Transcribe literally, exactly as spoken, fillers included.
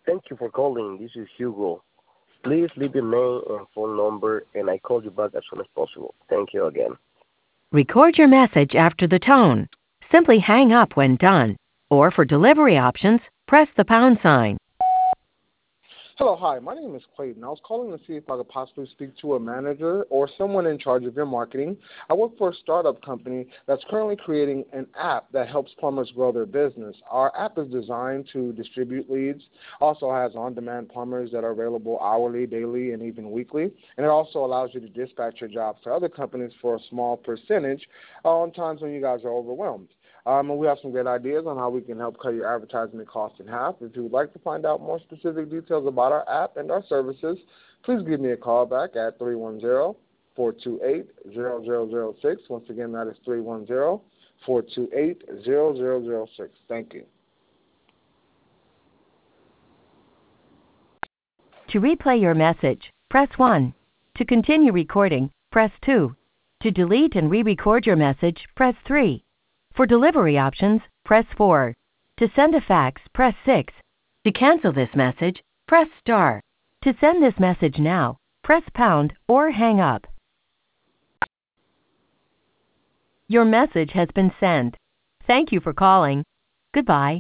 Thank you for calling. This is Hugo. Please leave your name and phone number, and I call you back as soon as possible. Thank you again. Record your message after the tone. Simply hang up when done. Or for delivery options, press the pound sign. Hello, hi. My name is Clayton. I was calling to see if I could possibly speak to a manager or someone in charge of your marketing. I work for a startup company that's currently creating an app that helps plumbers grow their business. Our app is designed to distribute leads, also has on-demand plumbers that are available hourly, daily, and even weekly, and it also allows you to dispatch your jobs to other companies for a small percentage on times when you guys are overwhelmed. Um, and we have some great ideas on how we can help cut your advertising costs in half. If you would like to find out more specific details about our app and our services, please give me a call back at three one zero, four two eight, zero zero zero six. Once again, that is three one zero, four two eight, zero zero zero six. Thank you. To replay your message, press one. To continue recording, press two. To delete and re-record your message, press three. For delivery options, press four. To send a fax, press six. To cancel this message, press star. To send this message now, press pound or hang up. Your message has been sent. Thank you for calling. Goodbye.